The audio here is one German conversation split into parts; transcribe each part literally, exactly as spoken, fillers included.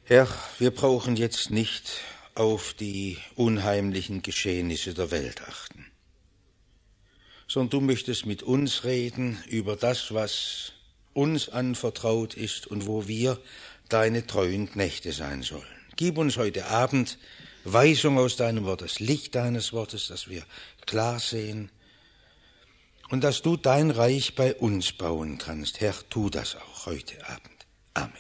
Herr, wir brauchen jetzt nicht auf die unheimlichen Geschehnisse der Welt achten, sondern du möchtest mit uns reden über das, was uns anvertraut ist und wo wir deine treuen Knechte sein sollen. Gib uns heute Abend Weisung aus deinem Wort, das Licht deines Wortes, dass wir klar sehen und dass du dein Reich bei uns bauen kannst. Herr, tu das auch heute Abend. Amen.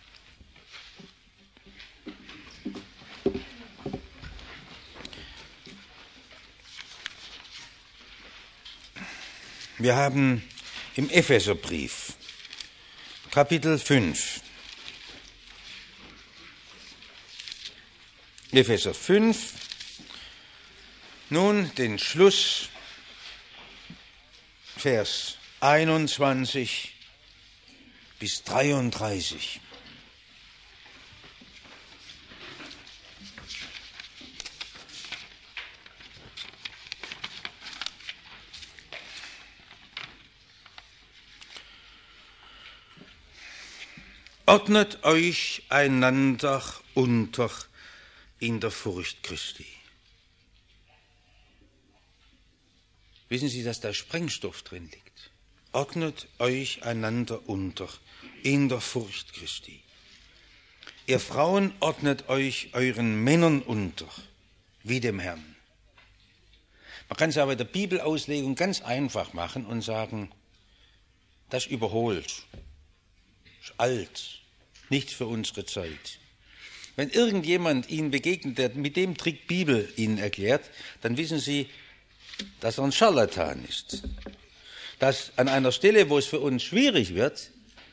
Wir haben im Epheserbrief, Kapitel fünf, Epheser fünf, nun den Schluss, Vers einundzwanzig bis dreiunddreißig. Ordnet euch einander unter in der Furcht Christi. Wissen Sie, dass da Sprengstoff drin liegt? Ordnet euch einander unter in der Furcht Christi. Ihr Frauen ordnet euch euren Männern unter, wie dem Herrn. Man kann es aber in der Bibelauslegung ganz einfach machen und sagen, das überholt, ist alt, nichts für unsere Zeit. Wenn irgendjemand Ihnen begegnet, der mit dem Trick Bibel Ihnen erklärt, dann wissen Sie, dass er ein Scharlatan ist. Dass an einer Stelle, wo es für uns schwierig wird,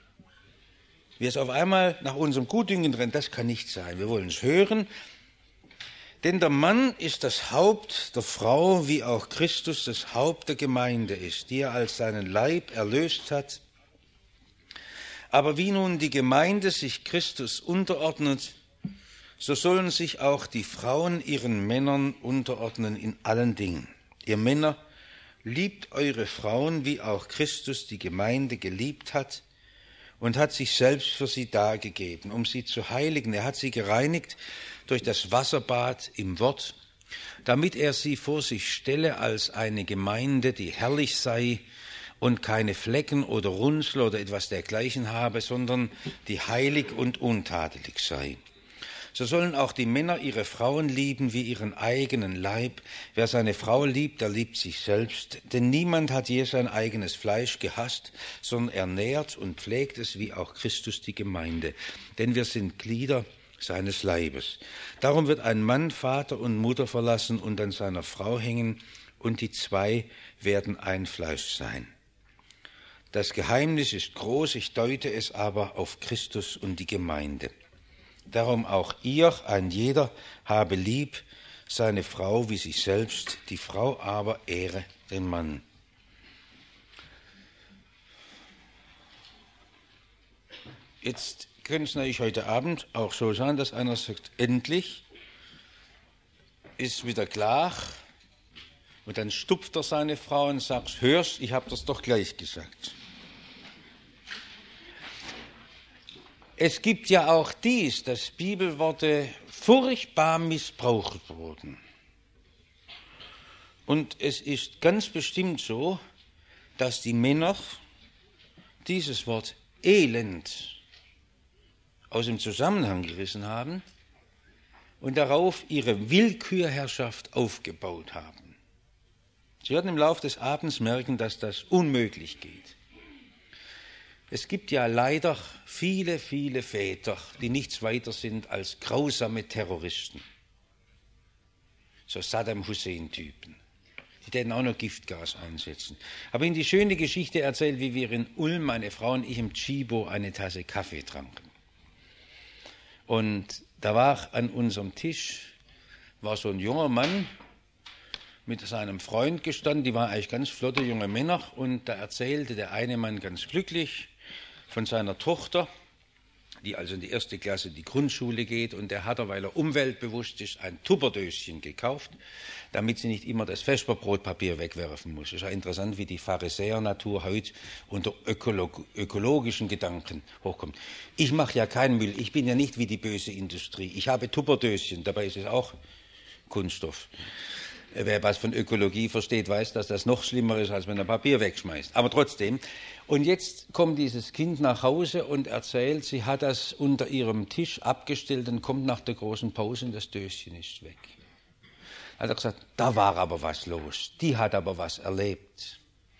wir es auf einmal nach unserem Gutdünken rennen, das kann nicht sein. Wir wollen es hören, denn der Mann ist das Haupt der Frau, wie auch Christus das Haupt der Gemeinde ist, die er als seinen Leib erlöst hat. Aber wie nun die Gemeinde sich Christus unterordnet, so sollen sich auch die Frauen ihren Männern unterordnen in allen Dingen. Ihr Männer, liebt eure Frauen, wie auch Christus die Gemeinde geliebt hat und hat sich selbst für sie dargegeben, um sie zu heiligen. Er hat sie gereinigt durch das Wasserbad im Wort, damit er sie vor sich stelle als eine Gemeinde, die herrlich sei und keine Flecken oder Runzel oder etwas dergleichen habe, sondern die heilig und untadelig sei. So sollen auch die Männer ihre Frauen lieben wie ihren eigenen Leib. Wer seine Frau liebt, der liebt sich selbst. Denn niemand hat je sein eigenes Fleisch gehasst, sondern er nährt und pflegt es, wie auch Christus die Gemeinde. Denn wir sind Glieder seines Leibes. Darum wird ein Mann Vater und Mutter verlassen und an seiner Frau hängen, und die zwei werden ein Fleisch sein. Das Geheimnis ist groß, ich deute es aber auf Christus und die Gemeinde. Darum auch ihr, ein jeder, habe lieb seine Frau wie sich selbst, die Frau aber ehre den Mann. Jetzt könnte es natürlich heute Abend auch so sein, dass einer sagt, endlich ist wieder klar, und dann stupft er seine Frau und sagt, hörst, ich habe das doch gleich gesagt. Es gibt ja auch dies, dass Bibelworte furchtbar missbraucht wurden. Und es ist ganz bestimmt so, dass die Männer dieses Wort Elend aus dem Zusammenhang gerissen haben und darauf ihre Willkürherrschaft aufgebaut haben. Sie werden im Laufe des Abends merken, dass das unmöglich geht. Es gibt ja leider viele, viele Väter, die nichts weiter sind als grausame Terroristen. So Saddam Hussein-Typen. Die täten auch noch Giftgas einsetzen. Aber Ihnen die schöne Geschichte erzählt, wie wir in Ulm, meine Frau und ich, im Chibo eine Tasse Kaffee tranken. Und da war an unserem Tisch war so ein junger Mann mit seinem Freund gestanden. Die waren eigentlich ganz flotte junge Männer. Und da erzählte der eine Mann ganz glücklich von seiner Tochter, die also in die erste Klasse die Grundschule geht, und der hat er, weil er umweltbewusst ist, ein Tupperdöschen gekauft, damit sie nicht immer das Vesperbrotpapier wegwerfen muss. Es ist ja interessant, wie die Pharisäer-Natur heute unter ökolog ökologischen Gedanken hochkommt. Ich mache ja keinen Müll, ich bin ja nicht wie die böse Industrie. Ich habe Tupperdöschen, dabei ist es auch Kunststoff. Wer was von Ökologie versteht, weiß, dass das noch schlimmer ist, als wenn er Papier wegschmeißt. Aber trotzdem. Und jetzt kommt dieses Kind nach Hause und erzählt, sie hat das unter ihrem Tisch abgestellt und kommt nach der großen Pause und das Döschen ist weg. Hat er gesagt, da war aber was los. Die hat aber was erlebt.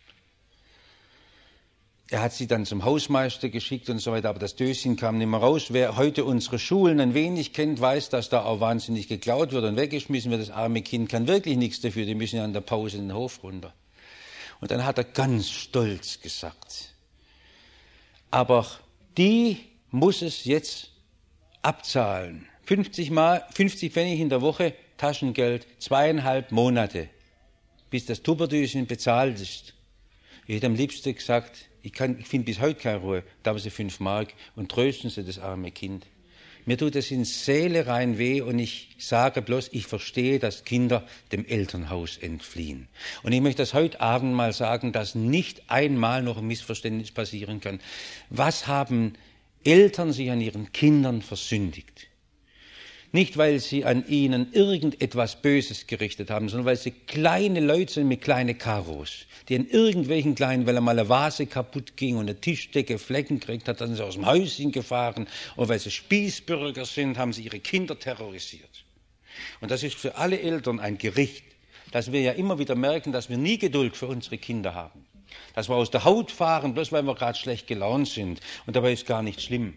Er hat sie dann zum Hausmeister geschickt und so weiter, aber das Döschen kam nicht mehr raus. Wer heute unsere Schulen ein wenig kennt, weiß, dass da auch wahnsinnig geklaut wird und weggeschmissen wird. Das arme Kind kann wirklich nichts dafür, die müssen ja an der Pause in den Hof runter. Und dann hat er ganz stolz gesagt, aber die muss es jetzt abzahlen. fünfzig, Mal, fünfzig Pfennig in der Woche Taschengeld, zweieinhalb Monate, bis das Tupperdöschen bezahlt ist. Ich hätte am liebsten gesagt, ich, ich finde bis heute keine Ruhe, da haben Sie fünf Mark und trösten Sie das arme Kind. Mir tut es in Seele rein weh und ich sage bloß, ich verstehe, dass Kinder dem Elternhaus entfliehen. Und ich möchte das heute Abend mal sagen, dass nicht einmal noch ein Missverständnis passieren kann. Was haben Eltern sich an ihren Kindern versündigt? Nicht, weil sie an ihnen irgendetwas Böses gerichtet haben, sondern weil sie kleine Leute sind mit kleinen Karos, die an irgendwelchen kleinen, weil einmal eine Vase kaputt ging und eine Tischdecke Flecken gekriegt hat, dann sind sie aus dem Häuschen gefahren. Und weil sie Spießbürger sind, haben sie ihre Kinder terrorisiert. Und das ist für alle Eltern ein Gericht, dass wir ja immer wieder merken, dass wir nie Geduld für unsere Kinder haben. Dass wir aus der Haut fahren, bloß weil wir gerade schlecht gelaunt sind. Und dabei ist gar nicht schlimm.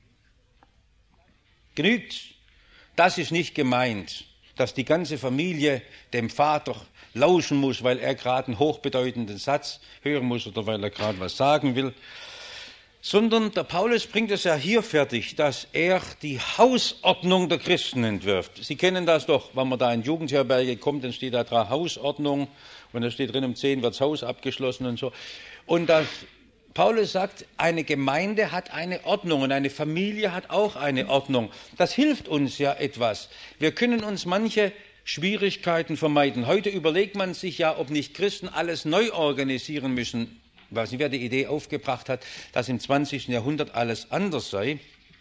Genügt. Das ist nicht gemeint, dass die ganze Familie dem Vater lauschen muss, weil er gerade einen hochbedeutenden Satz hören muss oder weil er gerade was sagen will, sondern der Paulus bringt es ja hier fertig, dass er die Hausordnung der Christen entwirft. Sie kennen das doch, wenn man da in Jugendherberge kommt, dann steht da dran Hausordnung und da steht drin, um zehn wird das Haus abgeschlossen und so. Und das Paulus sagt, eine Gemeinde hat eine Ordnung und eine Familie hat auch eine Ordnung. Das hilft uns ja etwas. Wir können uns manche Schwierigkeiten vermeiden. Heute überlegt man sich ja, ob nicht Christen alles neu organisieren müssen. Ich weiß nicht, wer die Idee aufgebracht hat, dass im zwanzigsten Jahrhundert alles anders sei.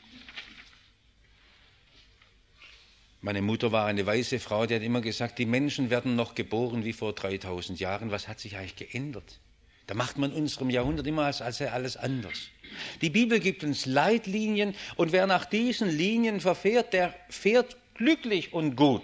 Meine Mutter war eine weise Frau, die hat immer gesagt, die Menschen werden noch geboren wie vor dreitausend Jahren. Was hat sich eigentlich geändert? Da macht man in unserem Jahrhundert immer als, als alles anders. Die Bibel gibt uns Leitlinien und wer nach diesen Linien verfährt, der fährt glücklich und gut.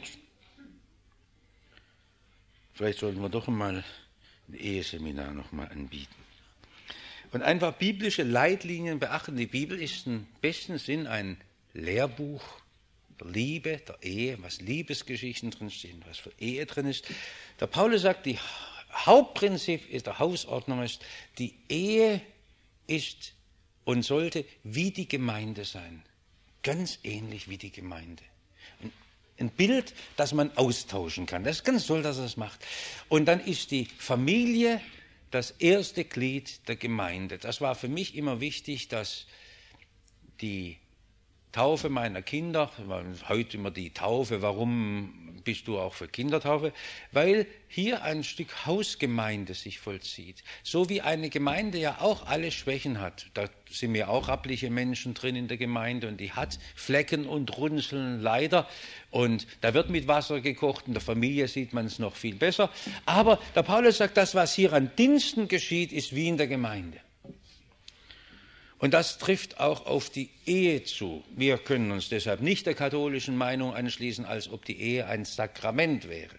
Vielleicht sollten wir doch mal ein Eheseminar noch mal anbieten. Und einfach biblische Leitlinien beachten. Die Bibel ist im besten Sinn ein Lehrbuch der Liebe, der Ehe, was Liebesgeschichten drinstehen, was für Ehe drin ist. Der Paulus sagt, die Hauptprinzip ist der Hausordnung ist, die Ehe ist und sollte wie die Gemeinde sein. Ganz ähnlich wie die Gemeinde. Ein, ein Bild, das man austauschen kann. Das ist ganz toll, dass er das macht. Und dann ist die Familie das erste Glied der Gemeinde. Das war für mich immer wichtig, dass die Taufe meiner Kinder, heute immer die Taufe, warum bist du auch für Kindertaufe? Weil hier ein Stück Hausgemeinde sich vollzieht. So wie eine Gemeinde ja auch alle Schwächen hat. Da sind ja auch rappliche Menschen drin in der Gemeinde und die hat Flecken und Runzeln leider. Und da wird mit Wasser gekocht, in der Familie sieht man es noch viel besser. Aber der Paulus sagt, das, was hier an Diensten geschieht, ist wie in der Gemeinde. Und das trifft auch auf die Ehe zu. Wir können uns deshalb nicht der katholischen Meinung anschließen, als ob die Ehe ein Sakrament wäre.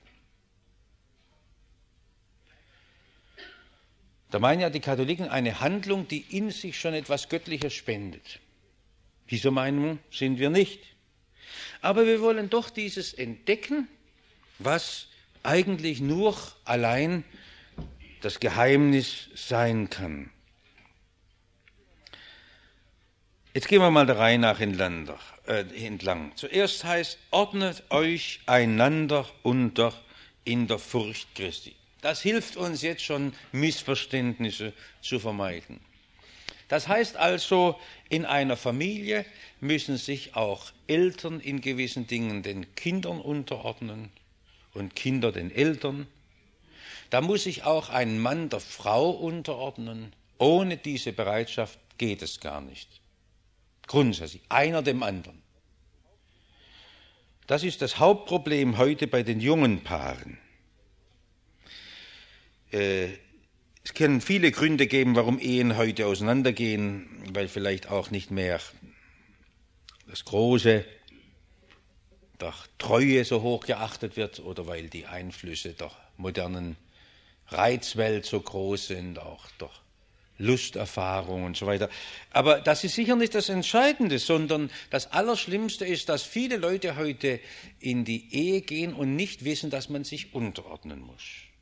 Da meinen ja die Katholiken eine Handlung, die in sich schon etwas Göttliches spendet. Dieser Meinung sind wir nicht. Aber wir wollen doch dieses entdecken, was eigentlich nur allein das Geheimnis sein kann. Jetzt gehen wir mal der Reihe nach entlang. Zuerst heißt, ordnet euch einander unter in der Furcht Christi. Das hilft uns jetzt schon, Missverständnisse zu vermeiden. Das heißt also, in einer Familie müssen sich auch Eltern in gewissen Dingen den Kindern unterordnen und Kinder den Eltern. Da muss sich auch ein Mann der Frau unterordnen. Ohne diese Bereitschaft geht es gar nicht. Grundsätzlich, einer dem anderen. Das ist das Hauptproblem heute bei den jungen Paaren. Äh, es können viele Gründe geben, warum Ehen heute auseinandergehen, weil vielleicht auch nicht mehr das Große der Treue so hoch geachtet wird oder weil die Einflüsse der modernen Reizwelt so groß sind, auch der Lusterfahrung und so weiter. Aber das ist sicher nicht das Entscheidende, sondern das Allerschlimmste ist, dass viele Leute heute in die Ehe gehen und nicht wissen, dass man sich unterordnen muss.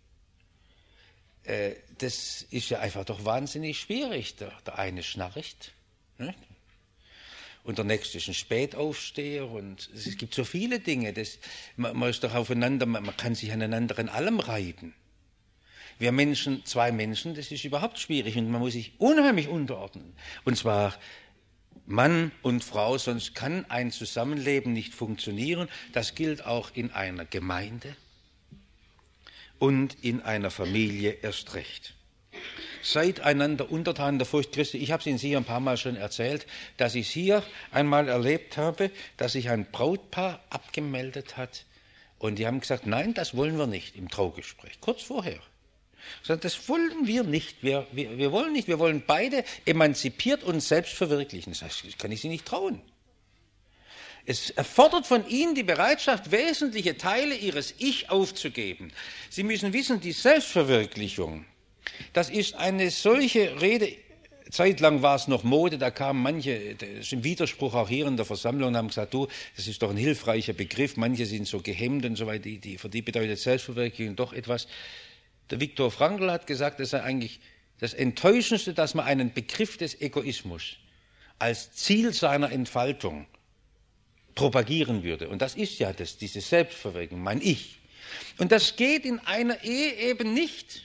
Äh, das ist ja einfach doch wahnsinnig schwierig. Der, der eine schnarcht, ne? Und der nächste ist ein Spätaufsteher und es gibt so viele Dinge. Das, man, man ist doch aufeinander, man, man kann sich aneinander in allem reiben. Wir Menschen, zwei Menschen, das ist überhaupt schwierig und man muss sich unheimlich unterordnen. Und zwar Mann und Frau, sonst kann ein Zusammenleben nicht funktionieren. Das gilt auch in einer Gemeinde und in einer Familie erst recht. Seid einander untertan in der Furcht Christi. Ich habe es Ihnen sicher ein paar Mal schon erzählt, dass ich es hier einmal erlebt habe, dass sich ein Brautpaar abgemeldet hat und die haben gesagt, nein, das wollen wir nicht im Traugespräch, kurz vorher. Sondern das wollen wir nicht. Wir, wir, wir wollen nicht. Wir wollen beide emanzipiert und selbst verwirklichen. Das heißt, das kann ich Sie nicht trauen. Es erfordert von Ihnen die Bereitschaft, wesentliche Teile Ihres Ich aufzugeben. Sie müssen wissen, die Selbstverwirklichung, das ist eine solche Rede. Zeitlang war es noch Mode, da kamen manche, das ist ein Widerspruch auch hier in der Versammlung, und haben gesagt, du, das ist doch ein hilfreicher Begriff. Manche sind so gehemmt und so weiter. Die, die, für die bedeutet Selbstverwirklichung doch etwas. Der Viktor Frankl hat gesagt, das sei eigentlich das Enttäuschendste, dass man einen Begriff des Egoismus als Ziel seiner Entfaltung propagieren würde. Und das ist ja das, diese Selbstverwirklichung, mein Ich. Und das geht in einer Ehe eben nicht.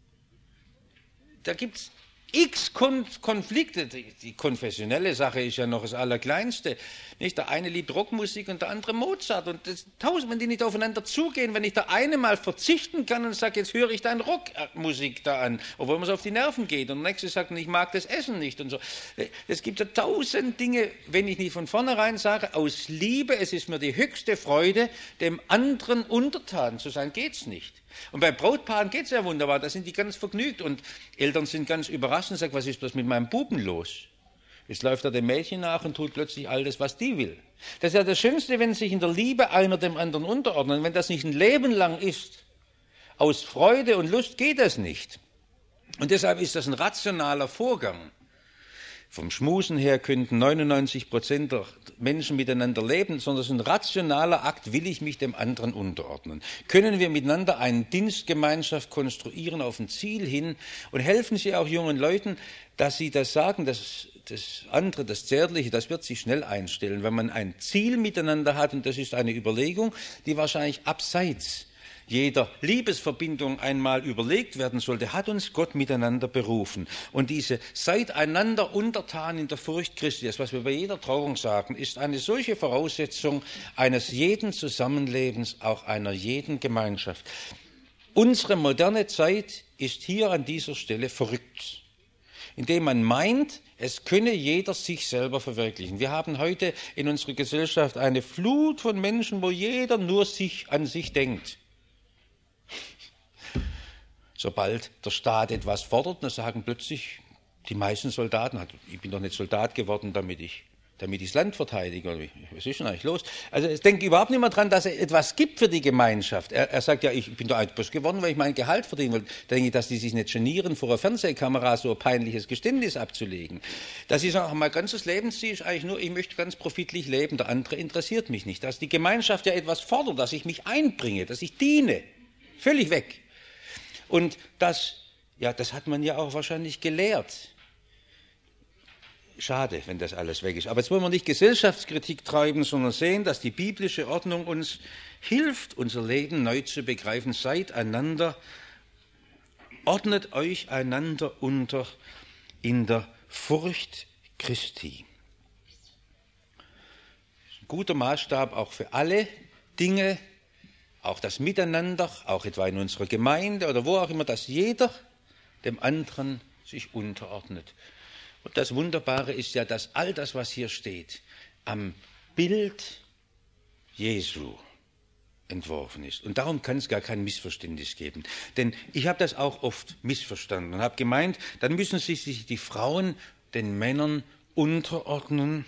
Da gibt es x Konflikte. Die, die konfessionelle Sache ist ja noch das Allerkleinste. Nicht? Der eine liebt Rockmusik und der andere Mozart. Und das tausend, wenn die nicht aufeinander zugehen, wenn ich der eine mal verzichten kann und sage, jetzt höre ich deine Rockmusik da an, obwohl man es auf die Nerven geht. Und der nächste sagt, ich mag das Essen nicht und so. Es gibt ja tausend Dinge, wenn ich nicht von vornherein sage, aus Liebe, es ist mir die höchste Freude, dem anderen untertan zu sein, geht's nicht. Und bei Brautpaaren geht es ja wunderbar, da sind die ganz vergnügt und Eltern sind ganz überrascht und sagen, was ist das mit meinem Buben los? Jetzt läuft er dem Mädchen nach und tut plötzlich all das, was die will. Das ist ja das Schönste, wenn sich in der Liebe einer dem anderen unterordnet. Und wenn das nicht ein Leben lang ist, aus Freude und Lust geht das nicht. Und deshalb ist das ein rationaler Vorgang. Vom Schmusen her könnten neunundneunzig Prozent der Menschen miteinander leben, sondern es ist ein rationaler Akt, will ich mich dem anderen unterordnen. Können wir miteinander eine Dienstgemeinschaft konstruieren auf ein Ziel hin und helfen Sie auch jungen Leuten, dass sie das sagen, das, das andere, das Zärtliche, das wird sich schnell einstellen, wenn man ein Ziel miteinander hat und das ist eine Überlegung, die wahrscheinlich abseits jeder Liebesverbindung einmal überlegt werden sollte, hat uns Gott miteinander berufen. Und diese seid einander untertan in der Furcht Christi, das, was wir bei jeder Trauung sagen, ist eine solche Voraussetzung eines jeden Zusammenlebens, auch einer jeden Gemeinschaft. Unsere moderne Zeit ist hier an dieser Stelle verrückt, indem man meint, es könne jeder sich selber verwirklichen. Wir haben heute in unserer Gesellschaft eine Flut von Menschen, wo jeder nur sich an sich denkt. Sobald der Staat etwas fordert, dann sagen plötzlich die meisten Soldaten, ich bin doch nicht Soldat geworden, damit ich damit ich das Land verteidige. Was ist denn eigentlich los? Also es denkt überhaupt nicht mehr dran, dass es etwas gibt für die Gemeinschaft. Er, er sagt ja, ich bin doch etwas geworden, weil ich mein Gehalt verdienen wollte. Da denke ich, dass die sich nicht genieren, vor einer Fernsehkamera so ein peinliches Geständnis abzulegen. Das ist auch mein ganzes Lebensziel, ist eigentlich nur, ich möchte ganz profitlich leben, der andere interessiert mich nicht. Dass die Gemeinschaft ja etwas fordert, dass ich mich einbringe, dass ich diene. Völlig weg. Und das, ja, das hat man ja auch wahrscheinlich gelehrt. Schade, wenn das alles weg ist. Aber jetzt wollen wir nicht Gesellschaftskritik treiben, sondern sehen, dass die biblische Ordnung uns hilft, unser Leben neu zu begreifen. Seid einander, ordnet euch einander unter in der Furcht Christi. Ein guter Maßstab auch für alle Dinge, auch das Miteinander, auch etwa in unserer Gemeinde oder wo auch immer, dass jeder dem anderen sich unterordnet. Und das Wunderbare ist ja, dass all das, was hier steht, am Bild Jesu entworfen ist. Und darum kann es gar kein Missverständnis geben. Denn ich habe das auch oft missverstanden und habe gemeint, dann müssen sich die Frauen den Männern unterordnen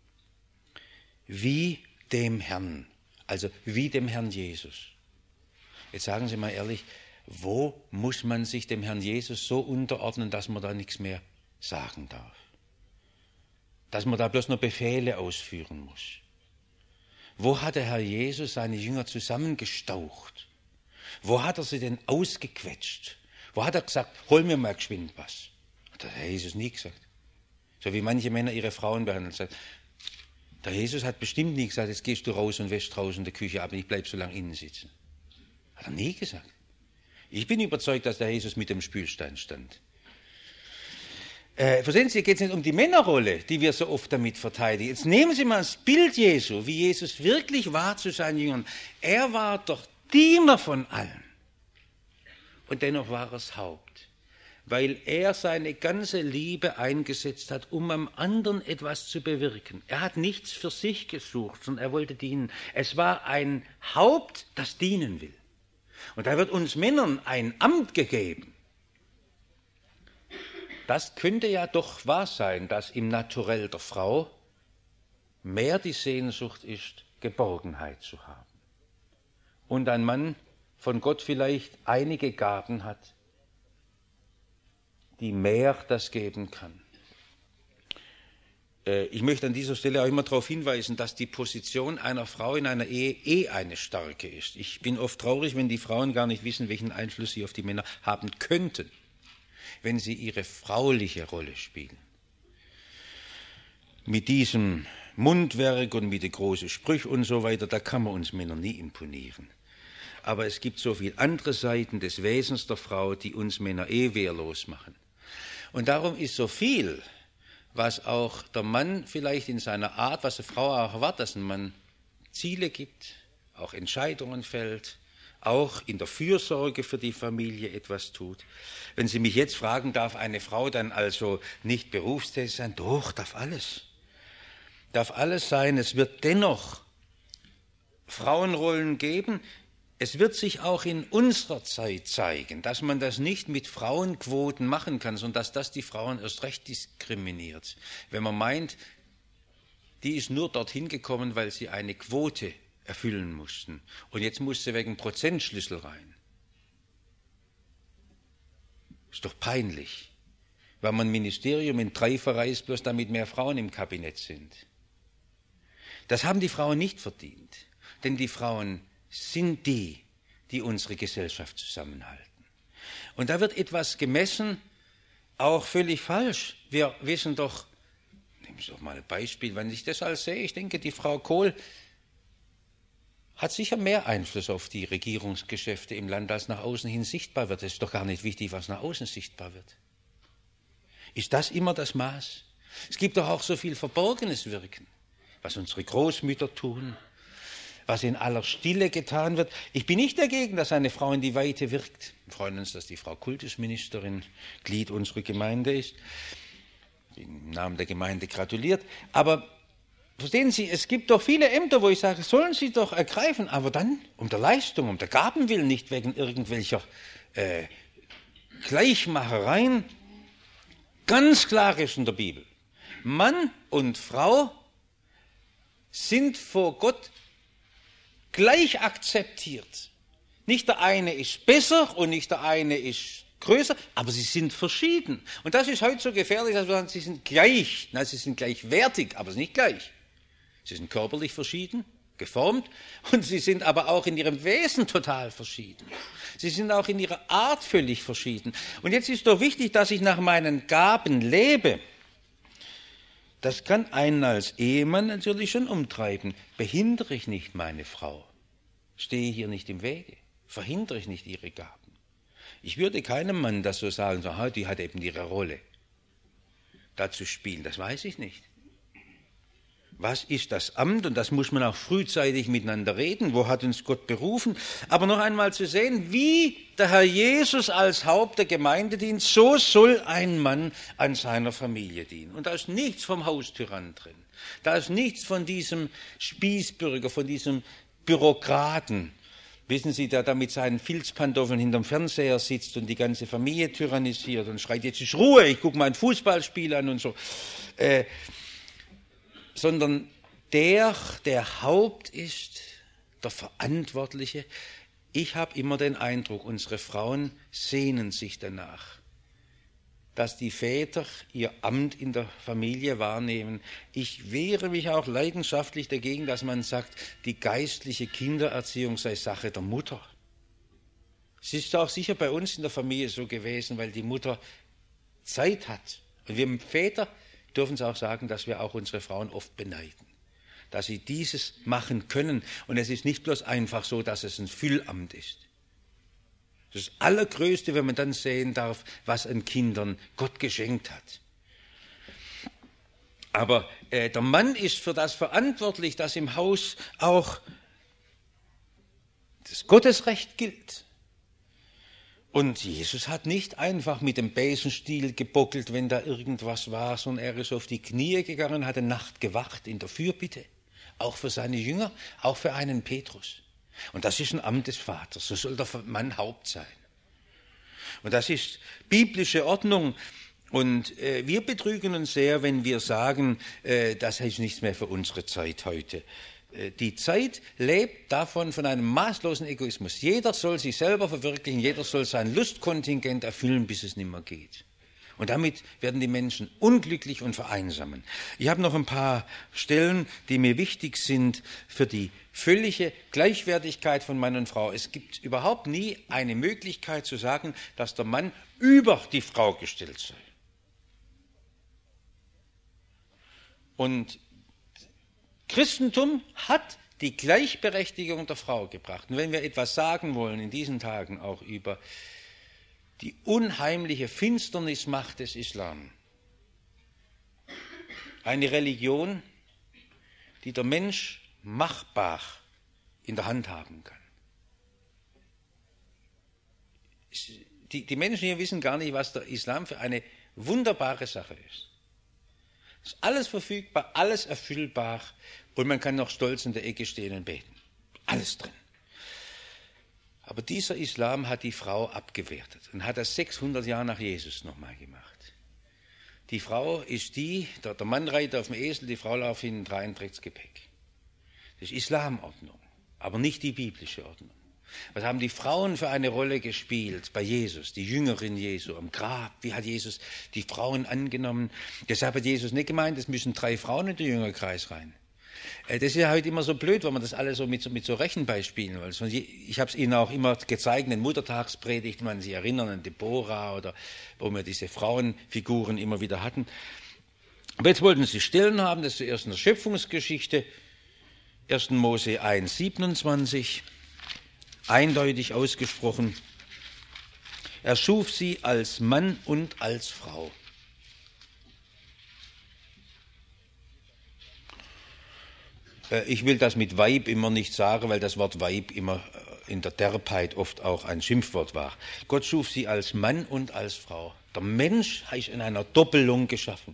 wie dem Herrn, also wie dem Herrn Jesus. Jetzt sagen Sie mal ehrlich, wo muss man sich dem Herrn Jesus so unterordnen, dass man da nichts mehr sagen darf? Dass man da bloß nur Befehle ausführen muss? Wo hat der Herr Jesus seine Jünger zusammengestaucht? Wo hat er sie denn ausgequetscht? Wo hat er gesagt, hol mir mal geschwind was? Hat der Herr Jesus nie gesagt. So wie manche Männer ihre Frauen behandeln. Sagt, der Jesus hat bestimmt nie gesagt, jetzt gehst du raus und wäschst draußen in der Küche ab und ich bleib so lange innen sitzen. Hat er nie gesagt. Ich bin überzeugt, dass der Jesus mit dem Spülstein stand. Äh, verstehen Sie, geht es nicht um die Männerrolle, die wir so oft damit verteidigen. Jetzt nehmen Sie mal das Bild Jesu, wie Jesus wirklich war zu seinen Jüngern. Er war doch Diener von allen. Und dennoch war er das Haupt, weil er seine ganze Liebe eingesetzt hat, um am anderen etwas zu bewirken. Er hat nichts für sich gesucht, sondern er wollte dienen. Es war ein Haupt, das dienen will. Und da wird uns Männern ein Amt gegeben. Das könnte ja doch wahr sein, dass im Naturell der Frau mehr die Sehnsucht ist, Geborgenheit zu haben. Und ein Mann von Gott vielleicht einige Gaben hat, die mehr das geben kann. Ich möchte an dieser Stelle auch immer darauf hinweisen, dass die Position einer Frau in einer Ehe eh eine starke ist. Ich bin oft traurig, wenn die Frauen gar nicht wissen, welchen Einfluss sie auf die Männer haben könnten, wenn sie ihre frauliche Rolle spielen. Mit diesem Mundwerk und mit den großen Sprüchen und so weiter, da kann man uns Männer nie imponieren. Aber es gibt so viele andere Seiten des Wesens der Frau, die uns Männer eh wehrlos machen. Und darum ist so viel, was auch der Mann vielleicht in seiner Art, was eine Frau auch erwartet, dass ein Mann Ziele gibt, auch Entscheidungen fällt, auch in der Fürsorge für die Familie etwas tut. Wenn Sie mich jetzt fragen, darf eine Frau dann also nicht berufstätig sein? Doch, darf alles. Darf alles sein. Es wird dennoch Frauenrollen geben. Es wird sich auch in unserer Zeit zeigen, dass man das nicht mit Frauenquoten machen kann, sondern dass das die Frauen erst recht diskriminiert. Wenn man meint, die ist nur dorthin gekommen, weil sie eine Quote erfüllen mussten. Und jetzt muss sie wegen Prozentschlüssel rein. Ist doch peinlich, weil man ein Ministerium in drei verreist, bloß damit mehr Frauen im Kabinett sind. Das haben die Frauen nicht verdient, denn die Frauen sind die, die unsere Gesellschaft zusammenhalten. Und da wird etwas gemessen, auch völlig falsch. Wir wissen doch, nehmen Sie doch mal ein Beispiel, wenn ich das alles sehe, ich denke, die Frau Kohl hat sicher mehr Einfluss auf die Regierungsgeschäfte im Land, als nach außen hin sichtbar wird. Es ist doch gar nicht wichtig, was nach außen sichtbar wird. Ist das immer das Maß? Es gibt doch auch so viel verborgenes Wirken, was unsere Großmütter tun, was in aller Stille getan wird. Ich bin nicht dagegen, dass eine Frau in die Weite wirkt. Wir freuen uns, dass die Frau Kultusministerin Glied unserer Gemeinde ist. Im Namen der Gemeinde gratuliert. Aber verstehen Sie, es gibt doch viele Ämter, wo ich sage, sollen Sie doch ergreifen, aber dann um der Leistung, um der Gaben willen, nicht wegen irgendwelcher äh, Gleichmachereien. Ganz klar ist in der Bibel, Mann und Frau sind vor Gott gleich akzeptiert. Nicht der eine ist besser und nicht der eine ist größer, aber sie sind verschieden. Und das ist heute so gefährlich, dass wir sagen, sie sind gleich. Nein, sie sind gleichwertig, aber nicht gleich. Sie sind körperlich verschieden, geformt, und sie sind aber auch in ihrem Wesen total verschieden. Sie sind auch in ihrer Art völlig verschieden. Und jetzt ist doch wichtig, dass ich nach meinen Gaben lebe. Das kann einen als Ehemann natürlich schon umtreiben. Behindere ich nicht meine Frau? Stehe hier nicht im Wege? Verhindere ich nicht ihre Gaben? Ich würde keinem Mann das so sagen, so, die hat eben ihre Rolle. dazu spielen? Das weiß ich nicht. Was ist das Amt? Und das muss man auch frühzeitig miteinander reden. Wo hat uns Gott berufen? Aber noch einmal zu sehen, wie der Herr Jesus als Haupt der Gemeinde dient, so soll ein Mann an seiner Familie dienen. Und da ist nichts vom Haustyrann drin. Da ist nichts von diesem Spießbürger, von diesem Bürokraten. Wissen Sie, der da mit seinen Filzpantoffeln hinterm Fernseher sitzt und die ganze Familie tyrannisiert und schreit, jetzt ist Ruhe, ich gucke mal ein Fußballspiel an und so. Äh, sondern der, der Haupt ist, der Verantwortliche. Ich habe immer den Eindruck, unsere Frauen sehnen sich danach, dass die Väter ihr Amt in der Familie wahrnehmen. Ich wehre mich auch leidenschaftlich dagegen, dass man sagt, die geistliche Kindererziehung sei Sache der Mutter. Es ist auch sicher bei uns in der Familie so gewesen, weil die Mutter Zeit hat. Und wir Väter dürfen es auch sagen, dass wir auch unsere Frauen oft beneiden, dass sie dieses machen können. Und es ist nicht bloß einfach so, dass es ein Füllamt ist. Das Allergrößte, wenn man dann sehen darf, was an Kindern Gott geschenkt hat. Aber äh, der Mann ist für das verantwortlich, dass im Haus auch das Gottesrecht gilt. Und Jesus hat nicht einfach mit dem Besenstiel gebockelt, wenn da irgendwas war, sondern er ist auf die Knie gegangen, hat eine Nacht gewacht in der Fürbitte, auch für seine Jünger, auch für einen Petrus. Und das ist ein Amt des Vaters, so soll der Mann Haupt sein. Und das ist biblische Ordnung. Und äh, wir betrügen uns sehr, wenn wir sagen, äh, das ist nichts mehr für unsere Zeit heute. Die Zeit lebt davon, von einem maßlosen Egoismus. Jeder soll sich selber verwirklichen, jeder soll sein Lustkontingent erfüllen, bis es nicht mehr geht. Und damit werden die Menschen unglücklich und vereinsamen. Ich habe noch ein paar Stellen, die mir wichtig sind für die völlige Gleichwertigkeit von Mann und Frau. Es gibt überhaupt nie eine Möglichkeit zu sagen, dass der Mann über die Frau gestellt sei. Und Christentum hat die Gleichberechtigung der Frau gebracht. Und wenn wir etwas sagen wollen in diesen Tagen auch über die unheimliche Finsternismacht des Islam, eine Religion, die der Mensch machbar in der Hand haben kann. Die, die Menschen hier wissen gar nicht, was der Islam für eine wunderbare Sache ist. Es ist alles verfügbar, alles erfüllbar und man kann noch stolz in der Ecke stehen und beten. Alles drin. Aber dieser Islam hat die Frau abgewertet und hat das sechshundert Jahre nach Jesus nochmal gemacht. Die Frau ist die, der, der Mann reitet auf dem Esel, die Frau läuft hinten rein und trägt das Gepäck. Das ist Islamordnung, aber nicht die biblische Ordnung. Was haben die Frauen für eine Rolle gespielt bei Jesus, die Jüngerin Jesu am Grab? Wie hat Jesus die Frauen angenommen? Deshalb hat Jesus nicht gemeint, es müssen drei Frauen in den Jüngerkreis rein. Das ist ja heute immer so blöd, wenn man das alles so mit, so, mit so Rechenbeispielen will. Ich habe es Ihnen auch immer gezeigt in den Muttertagspredigten, wenn Sie erinnern an Deborah oder wo wir diese Frauenfiguren immer wieder hatten. Aber jetzt wollten Sie Stellen haben, das ist zuerst in der Schöpfungsgeschichte, erster Mose eins, siebenundzwanzig, eindeutig ausgesprochen. Er schuf sie als Mann und als Frau. Ich will das mit Weib immer nicht sagen, weil das Wort Weib immer in der Derbheit oft auch ein Schimpfwort war. Gott schuf sie als Mann und als Frau. Der Mensch ist in einer Doppelung geschaffen.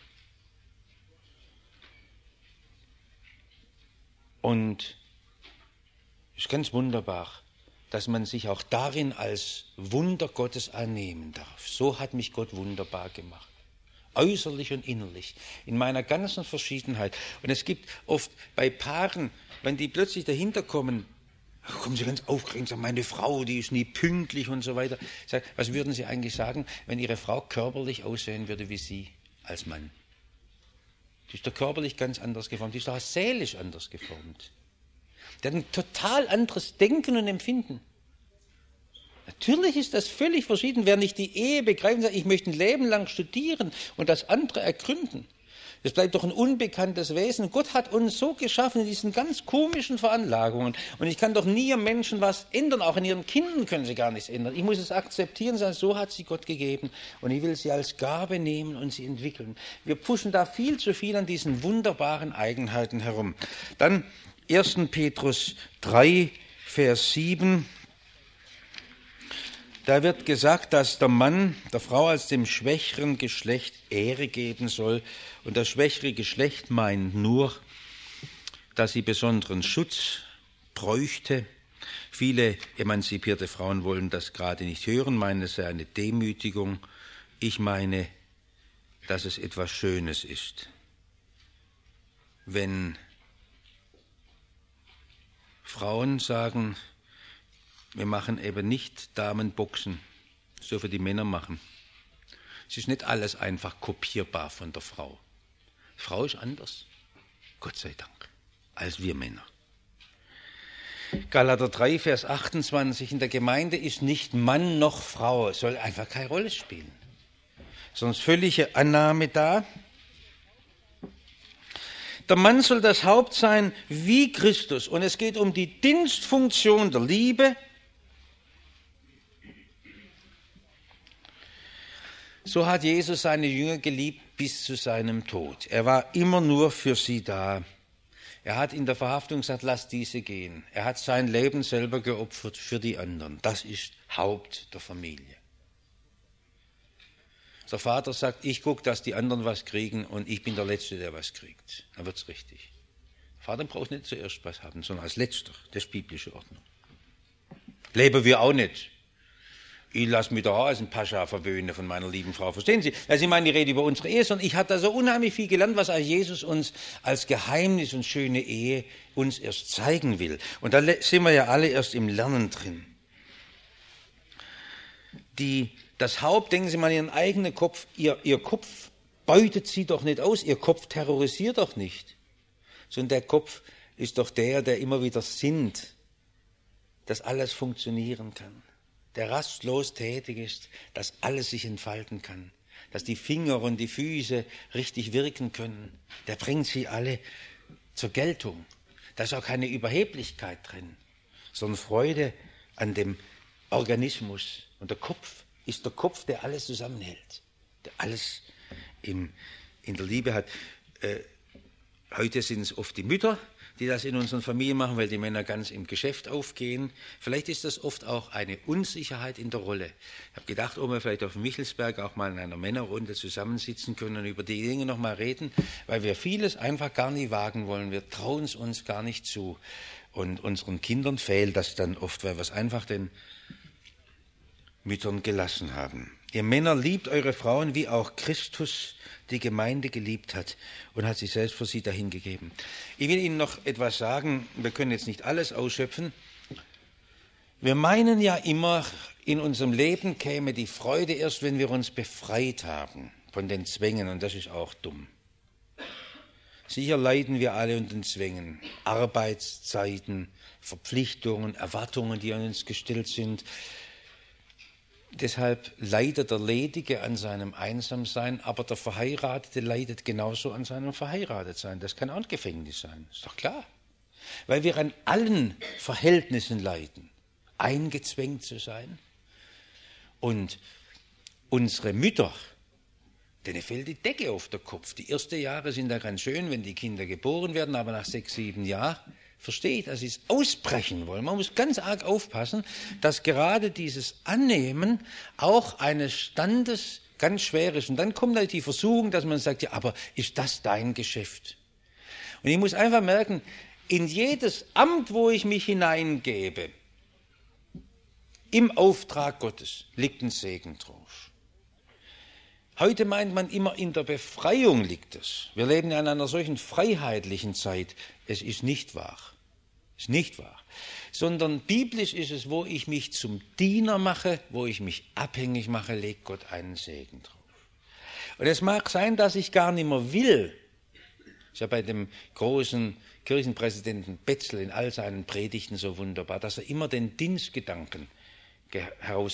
Und es ist ganz wunderbar, dass man sich auch darin als Wunder Gottes annehmen darf. So hat mich Gott wunderbar gemacht. Äußerlich und innerlich, in meiner ganzen Verschiedenheit. Und es gibt oft bei Paaren, wenn die plötzlich dahinter kommen, kommen sie ganz aufgeregt und sagen, meine Frau, die ist nie pünktlich und so weiter. Ich sage, was würden Sie eigentlich sagen, wenn Ihre Frau körperlich aussehen würde wie Sie als Mann? Die ist doch körperlich ganz anders geformt, die ist doch seelisch anders geformt. Die hat ein total anderes Denken und Empfinden. Natürlich ist das völlig verschieden. Wer nicht die Ehe begreifen sagt, ich möchte ein Leben lang studieren und das andere ergründen. Das bleibt doch ein unbekanntes Wesen. Gott hat uns so geschaffen in diesen ganz komischen Veranlagungen. Und ich kann doch nie am Menschen was ändern. Auch in ihren Kindern können sie gar nichts ändern. Ich muss es akzeptieren, sagen, so hat sie Gott gegeben. Und ich will sie als Gabe nehmen und sie entwickeln. Wir pushen da viel zu viel an diesen wunderbaren Eigenheiten herum. Dann erster Petrus drei, Vers sieben. Da wird gesagt, dass der Mann der Frau als dem schwächeren Geschlecht Ehre geben soll. Und das schwächere Geschlecht meint nur, dass sie besonderen Schutz bräuchte. Viele emanzipierte Frauen wollen das gerade nicht hören, meinen, es sei eine Demütigung. Ich meine, dass es etwas Schönes ist, wenn Frauen sagen, wir machen eben nicht Damenboxen, so wie die Männer machen. Es ist nicht alles einfach kopierbar von der Frau. Die Frau ist anders, Gott sei Dank, als wir Männer. Galater drei, Vers achtundzwanzig, in der Gemeinde ist nicht Mann noch Frau, es soll einfach keine Rolle spielen. Sonst völlige Annahme da. Der Mann soll das Haupt sein wie Christus. Und es geht um die Dienstfunktion der Liebe. So hat Jesus seine Jünger geliebt bis zu seinem Tod. Er war immer nur für sie da. Er hat in der Verhaftung gesagt, lasst diese gehen. Er hat sein Leben selber geopfert für die anderen. Das ist Haupt der Familie. Der Vater sagt, ich gucke, dass die anderen was kriegen und ich bin der Letzte, der was kriegt. Dann wird es richtig. Der Vater braucht nicht zuerst was haben, sondern als Letzter. Das ist biblische Ordnung. Leben wir auch nicht. Ich lasse mich da als ein Pascha verwöhnen von meiner lieben Frau. Verstehen Sie? Also ich meine, ich rede über unsere Ehe, sondern ich habe da so unheimlich viel gelernt, was auch Jesus uns als Geheimnis und schöne Ehe uns erst zeigen will. Und da sind wir ja alle erst im Lernen drin. Die, das Haupt, denken Sie mal an Ihren eigenen Kopf, ihr, ihr Kopf beutet Sie doch nicht aus, Ihr Kopf terrorisiert doch nicht. Sondern der Kopf ist doch der, der immer wieder sinnt, dass alles funktionieren kann. Der rastlos tätig ist, dass alles sich entfalten kann, dass die Finger und die Füße richtig wirken können. Der bringt sie alle zur Geltung. Da ist auch keine Überheblichkeit drin, sondern Freude an dem Organismus. Und der Kopf ist der Kopf, der alles zusammenhält, der alles im, in der Liebe hat. Äh, heute sind es oft die Mütter, die das in unseren Familien machen, weil die Männer ganz im Geschäft aufgehen. Vielleicht ist das oft auch eine Unsicherheit in der Rolle. Ich habe gedacht, ob wir vielleicht auf dem Michelsberg auch mal in einer Männerrunde zusammensitzen können und über die Dinge noch mal reden, weil wir vieles einfach gar nicht wagen wollen. Wir trauen es uns gar nicht zu. Und unseren Kindern fehlt das dann oft, weil wir es einfach den Müttern gelassen haben. Ihr Männer, liebt eure Frauen, wie auch Christus die Gemeinde geliebt hat und hat sich selbst für sie dahingegeben. Ich will Ihnen noch etwas sagen, wir können jetzt nicht alles ausschöpfen. Wir meinen ja immer, in unserem Leben käme die Freude erst, wenn wir uns befreit haben von den Zwängen, und das ist auch dumm. Sicher leiden wir alle unter den Zwängen, Arbeitszeiten, Verpflichtungen, Erwartungen, die an uns gestellt sind. Deshalb leidet der Ledige an seinem Einsamsein, aber der Verheiratete leidet genauso an seinem Verheiratetsein. Das kann auch ein Gefängnis sein, ist doch klar. Weil wir an allen Verhältnissen leiden, eingezwängt zu sein. Und unsere Mütter, denen fällt die Decke auf den Kopf. Die ersten Jahre sind ja ganz schön, wenn die Kinder geboren werden, aber nach sechs, sieben Jahren verstehe ich, dass sie es ausbrechen wollen. Man muss ganz arg aufpassen, dass gerade dieses Annehmen auch eines Standes ganz schwer ist. Und dann kommt halt die Versuchung, dass man sagt, ja, aber ist das dein Geschäft? Und ich muss einfach merken, in jedes Amt, wo ich mich hineingebe, im Auftrag Gottes, liegt ein Segen drauf. Heute meint man immer, in der Befreiung liegt es. Wir leben ja in einer solchen freiheitlichen Zeit. Es ist nicht wahr. Es ist nicht wahr. Sondern biblisch ist es, wo ich mich zum Diener mache, wo ich mich abhängig mache, legt Gott einen Segen drauf. Und es mag sein, dass ich gar nicht mehr will. Das ist ja bei dem großen Kirchenpräsidenten Betzel in all seinen Predigten so wunderbar, dass er immer den Dienstgedanken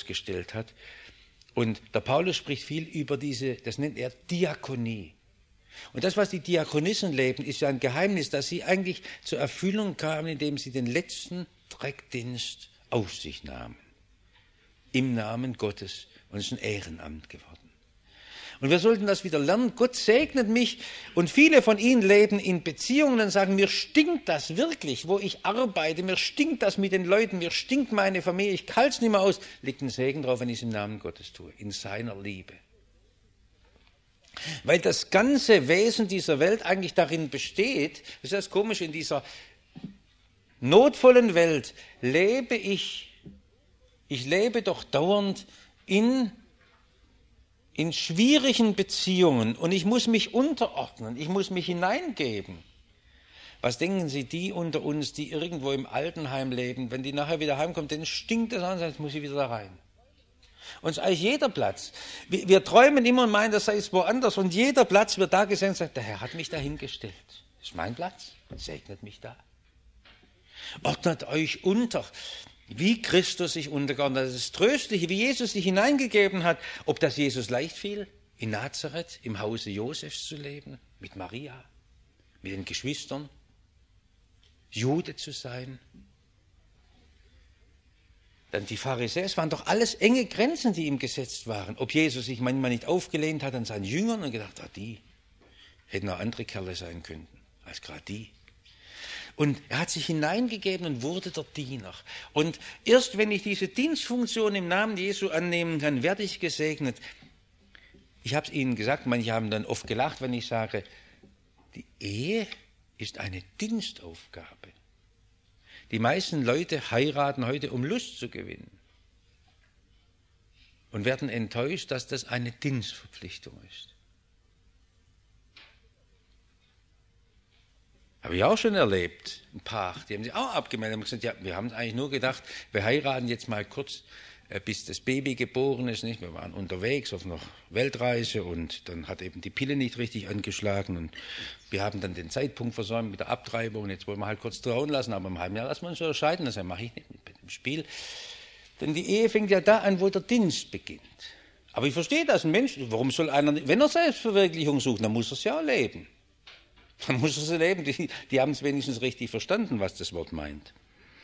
herausgestellt hat. Und der Paulus spricht viel über diese, das nennt er Diakonie. Und das, was die Diakonissen leben, ist ja ein Geheimnis, dass sie eigentlich zur Erfüllung kamen, indem sie den letzten Dreckdienst auf sich nahmen. Im Namen Gottes. Und es ist ein Ehrenamt geworden. Und wir sollten das wieder lernen. Gott segnet mich. Und viele von Ihnen leben in Beziehungen und sagen, mir stinkt das wirklich, wo ich arbeite. Mir stinkt das mit den Leuten. Mir stinkt meine Familie. Ich halte es nicht mehr aus. Liegt ein Segen drauf, wenn ich es im Namen Gottes tue. In seiner Liebe. Weil das ganze Wesen dieser Welt eigentlich darin besteht, das ist das Komische, in dieser notvollen Welt lebe ich, ich lebe doch dauernd in, in schwierigen Beziehungen und ich muss mich unterordnen, ich muss mich hineingeben. Was denken Sie, die unter uns, die irgendwo im Altenheim leben, wenn die nachher wieder heimkommen, denen stinkt das an, jetzt muss ich wieder da rein. Uns eigentlich jeder Platz. Wir, wir träumen immer und meinen, das sei es woanders. Und jeder Platz wird da gesehen und sagt, der Herr hat mich dahingestellt. Das ist mein Platz. Segnet mich da. Ordnet euch unter, wie Christus sich untergeordnet hat. Das ist das Tröstliche, wie Jesus sich hineingegeben hat. Ob das Jesus leicht fiel, in Nazareth, im Hause Josefs zu leben, mit Maria, mit den Geschwistern, Jude zu sein. Dann die Pharisäer, es waren doch alles enge Grenzen, die ihm gesetzt waren. Ob Jesus sich manchmal nicht aufgelehnt hat an seinen Jüngern und gedacht hat, die hätten auch andere Kerle sein können, als gerade die. Und er hat sich hineingegeben und wurde der Diener. Und erst wenn ich diese Dienstfunktion im Namen Jesu annehmen kann, werde ich gesegnet. Ich habe es Ihnen gesagt, manche haben dann oft gelacht, wenn ich sage, die Ehe ist eine Dienstaufgabe. Die meisten Leute heiraten heute, um Lust zu gewinnen und werden enttäuscht, dass das eine Dienstverpflichtung ist. Habe ich auch schon erlebt, ein Paar, die haben sich auch abgemeldet und gesagt, ja, wir haben eigentlich nur gedacht, wir heiraten jetzt mal kurz, bis das Baby geboren ist. Nicht? Wir waren unterwegs auf einer Weltreise und dann hat eben die Pille nicht richtig angeschlagen und wir haben dann den Zeitpunkt versäumt mit der Abtreibung und jetzt wollen wir halt kurz trauen lassen, aber im halben Jahr lassen wir uns so scheiden. Das mache ich nicht mit dem Spiel. Denn die Ehe fängt ja da an, wo der Dienst beginnt. Aber ich verstehe das, ein Mensch, warum soll einer, wenn er Selbstverwirklichung sucht, dann muss er es ja leben. Dann muss er es leben. Die, die haben es wenigstens richtig verstanden, was das Wort meint.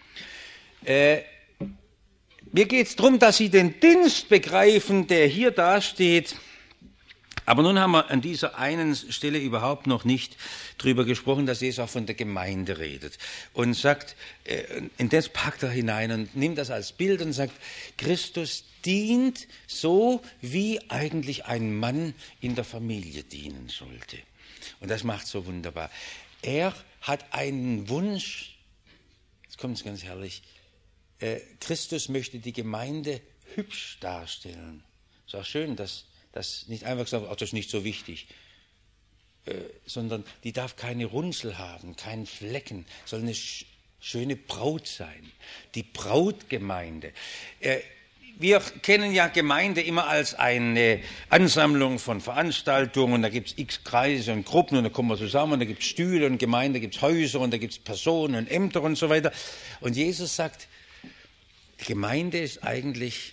Äh, Mir geht es darum, dass Sie den Dienst begreifen, der hier dasteht. Aber nun haben wir an dieser einen Stelle überhaupt noch nicht drüber gesprochen, dass Jesus auch von der Gemeinde redet. Und sagt, in das packt er hinein und nimmt das als Bild und sagt, Christus dient so, wie eigentlich ein Mann in der Familie dienen sollte. Und das macht so wunderbar. Er hat einen Wunsch, jetzt kommt es ganz herrlich, Christus möchte die Gemeinde hübsch darstellen. Es ist auch schön, dass das nicht einfach gesagt wird, ach, das ist nicht so wichtig, äh, sondern die darf keine Runzel haben, keinen Flecken, soll eine sch schöne Braut sein. Die Brautgemeinde. Äh, wir kennen ja Gemeinde immer als eine Ansammlung von Veranstaltungen, da gibt es x Kreise und Gruppen und da kommen wir zusammen, und da gibt es Stühle und Gemeinde, da gibt es Häuser und da gibt es Personen und Ämter und so weiter. Und Jesus sagt, die Gemeinde ist eigentlich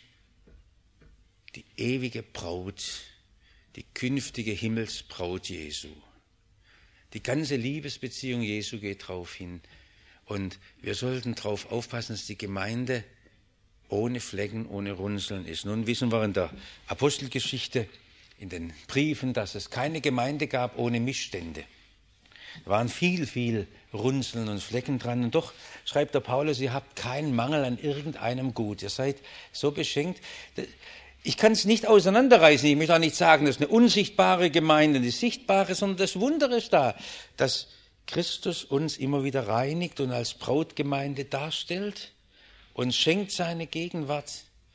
die ewige Braut, die künftige Himmelsbraut Jesu. Die ganze Liebesbeziehung Jesu geht darauf hin. Und wir sollten darauf aufpassen, dass die Gemeinde ohne Flecken, ohne Runzeln ist. Nun wissen wir in der Apostelgeschichte, in den Briefen, dass es keine Gemeinde gab ohne Missstände. Da waren viel, viel Runzeln und Flecken dran. Und doch schreibt der Paulus, ihr habt keinen Mangel an irgendeinem Gut. Ihr seid so beschenkt. Ich kann es nicht auseinanderreißen. Ich möchte auch nicht sagen, das ist eine unsichtbare Gemeinde, eine sichtbare, sondern das Wunder ist da, dass Christus uns immer wieder reinigt und als Brautgemeinde darstellt und schenkt seine Gegenwart.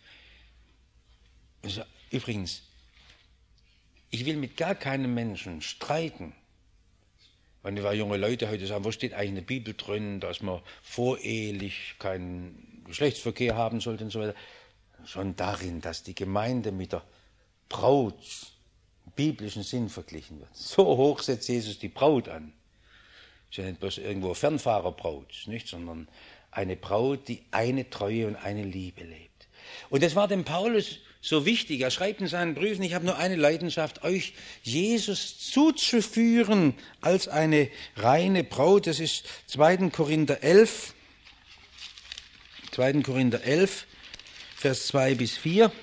Also, übrigens, ich will mit gar keinem Menschen streiten. Wenn die junge Leute heute sagen, wo steht eigentlich in der Bibel drin, dass man vorehelich keinen Geschlechtsverkehr haben sollte und so weiter. Schon darin, dass die Gemeinde mit der Braut im biblischen Sinn verglichen wird. So hoch setzt Jesus die Braut an. Ist ja nicht bloß irgendwo Fernfahrerbraut, nicht, sondern eine Braut, die eine Treue und eine Liebe lebt. Und das war dem Paulus so wichtig. Er schreibt in seinen Briefen, ich habe nur eine Leidenschaft, euch Jesus zuzuführen als eine reine Braut. Das ist zweiter Korinther elf, zweiter Korinther elf, Vers zwei bis vier.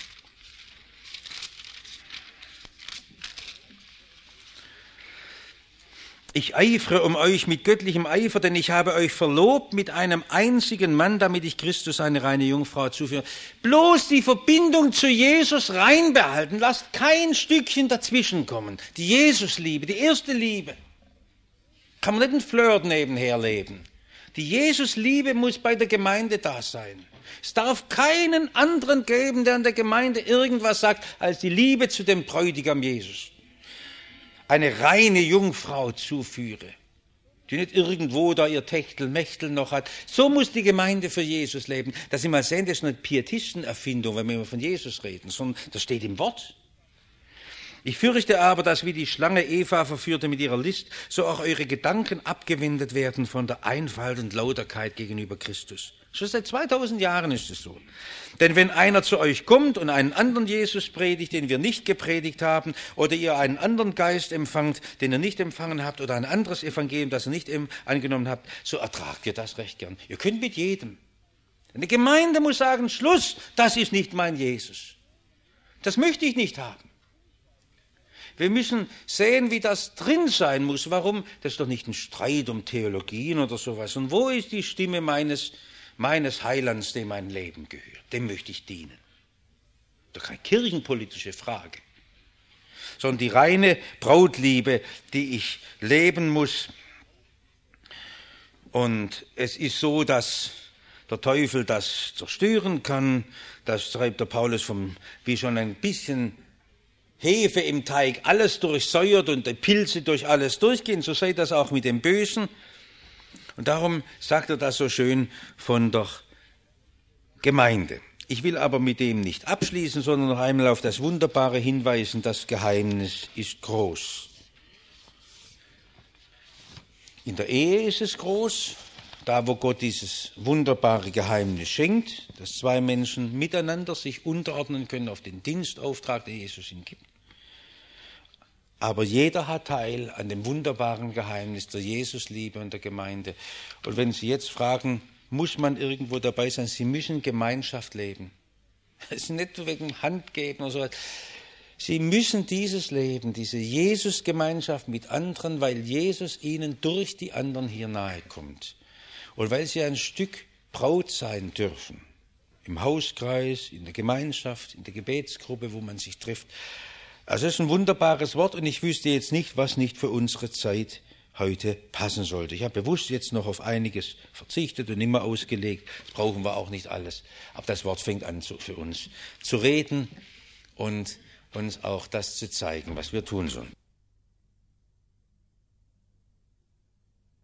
Ich eifere um euch mit göttlichem Eifer, denn ich habe euch verlobt mit einem einzigen Mann, damit ich Christus eine reine Jungfrau zuführe. Bloß die Verbindung zu Jesus rein behalten. Lasst kein Stückchen dazwischen kommen. Die Jesusliebe, die erste Liebe. Kann man nicht ein Flirt nebenher leben. Die Jesusliebe muss bei der Gemeinde da sein. Es darf keinen anderen geben, der in der Gemeinde irgendwas sagt, als die Liebe zu dem Bräutigam Jesus. Eine reine Jungfrau zuführe, die nicht irgendwo da ihr Techtelmechtel noch hat. So muss die Gemeinde für Jesus leben. Dass Sie mal sehen, das ist eine Pietistenerfindung, wenn wir immer von Jesus reden, sondern das steht im Wort. Ich fürchte aber, dass wie die Schlange Eva verführte mit ihrer List, so auch eure Gedanken abgewendet werden von der Einfalt und Lauterkeit gegenüber Christus. Schon seit zweitausend Jahren ist es so. Denn wenn einer zu euch kommt und einen anderen Jesus predigt, den wir nicht gepredigt haben, oder ihr einen anderen Geist empfangt, den ihr nicht empfangen habt, oder ein anderes Evangelium, das ihr nicht angenommen habt, so ertragt ihr das recht gern. Ihr könnt mit jedem. Eine Gemeinde muss sagen, Schluss, das ist nicht mein Jesus. Das möchte ich nicht haben. Wir müssen sehen, wie das drin sein muss. Warum? Das ist doch nicht ein Streit um Theologien oder sowas. Und wo ist die Stimme meines, meines Heilands, dem mein Leben gehört? Dem möchte ich dienen. Doch keine kirchenpolitische Frage, sondern die reine Brautliebe, die ich leben muss. Und es ist so, dass der Teufel das zerstören kann. Das schreibt der Paulus vom, wie schon ein bisschen Hefe im Teig alles durchsäuert und die Pilze durch alles durchgehen, so sei das auch mit dem Bösen. Und darum sagt er das so schön von der Gemeinde. Ich will aber mit dem nicht abschließen, sondern noch einmal auf das Wunderbare hinweisen, das Geheimnis ist groß. In der Ehe ist es groß, da wo Gott dieses wunderbare Geheimnis schenkt, dass zwei Menschen miteinander sich unterordnen können auf den Dienstauftrag, den Jesus ihnen gibt. Aber jeder hat Teil an dem wunderbaren Geheimnis der Jesusliebe und der Gemeinde. Und wenn Sie jetzt fragen, muss man irgendwo dabei sein? Sie müssen Gemeinschaft leben. Es ist nicht wegen Handgeben oder so. Sie müssen dieses Leben, diese Jesus-Gemeinschaft mit anderen, weil Jesus ihnen durch die anderen hier nahe kommt. Und weil sie ein Stück Braut sein dürfen. Im Hauskreis, in der Gemeinschaft, in der Gebetsgruppe, wo man sich trifft. Also es ist ein wunderbares Wort und ich wüsste jetzt nicht, was nicht für unsere Zeit heute passen sollte. Ich habe bewusst jetzt noch auf einiges verzichtet und immer ausgelegt. Das brauchen wir auch nicht alles. Aber das Wort fängt an für uns zu reden und uns auch das zu zeigen, was wir tun sollen.